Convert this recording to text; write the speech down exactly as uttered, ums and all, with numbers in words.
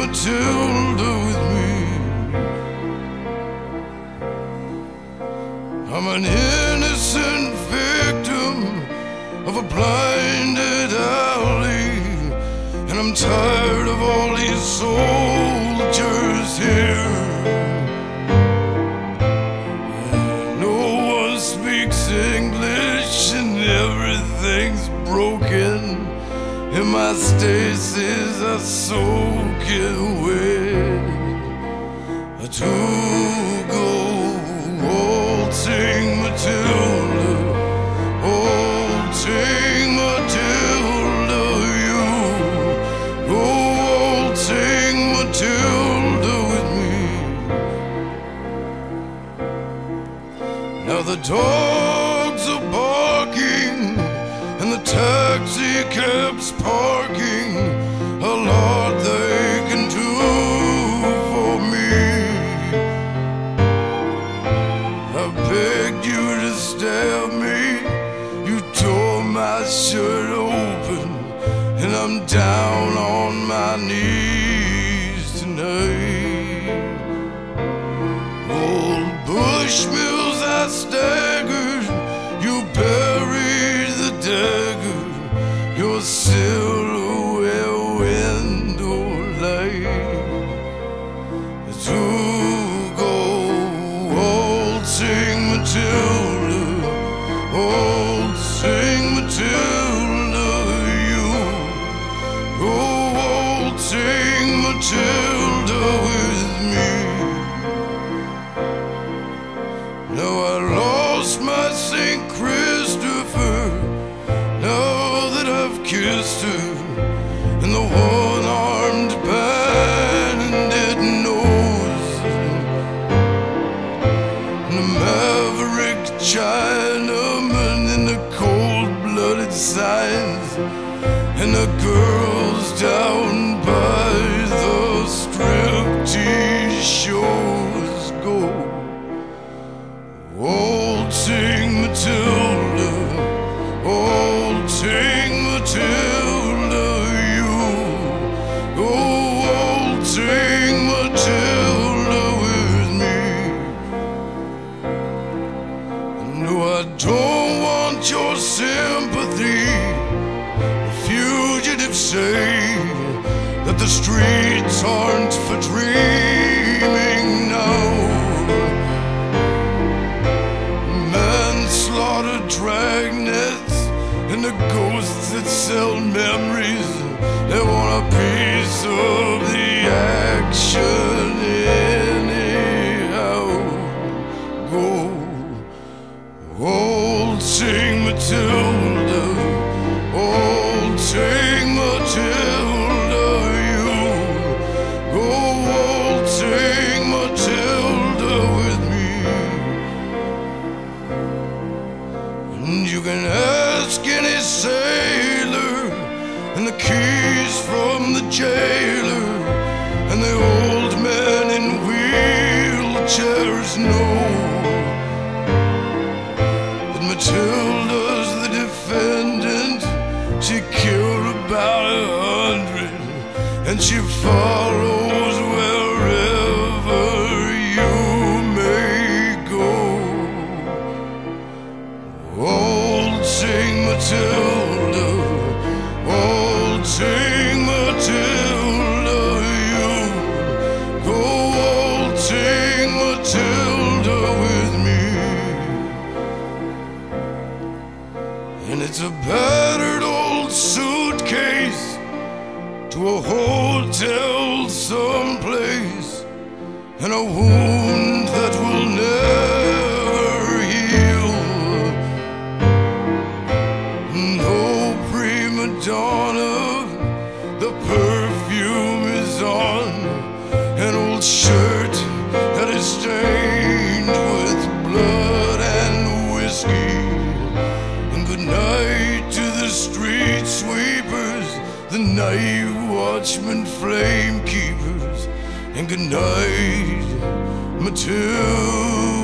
Matilda with me. I'm an innocent victim of a blinded alley, and I'm tired of all these soldiers here. No one speaks English and everything's broken, and my stasis are soaking wet. To go waltzing Matilda, waltzing Matilda, you go waltzing Matilda with me. Now the dogs are barking and the taxi cab's parking. A lot they can do for me. I begged you to stab me, you tore my shirt open, and I'm down on my knees tonight. Old Bushmills, I staggered, you buried the dagger, your silhouette window light. To go waltzing Matilda, waltzing Matilda, you go waltzing Matilda with me. Now I lost my Saint Christopher, now that I've kissed her, and the one-armed bandit knows, and the maverick Chinaman in the cold-blooded signs, and the girls down by the striptease shows go waltzing Matilda, waltzing Matilda, you go waltzing Matilda with me. No, I don't want your sympathy. The fugitives say that the streets aren't for dreaming now. Manslaughter, dragnets, and the ghosts that sell memories, they want a piece of the action anyhow. Go waltzing Matilda, waltzing Matilda, you go waltzing Matilda with me. And you can ask any sailor, and the keys from the jailer, and the old men in wheelchairs know that Matilda's the defendant. She killed about a hundred, and she follows wherever you may go. Waltzing Matilda, waltzing Matilda, you go waltzing Matilda with me. And it's a battered old suitcase to a hotel someplace, and a wound that will never heal. No prima donna, the perfume is on an old shirt that is stained with blood and whiskey. And good night to the street sweepers, the night watchmen, flame keepers, and good night, Matilda.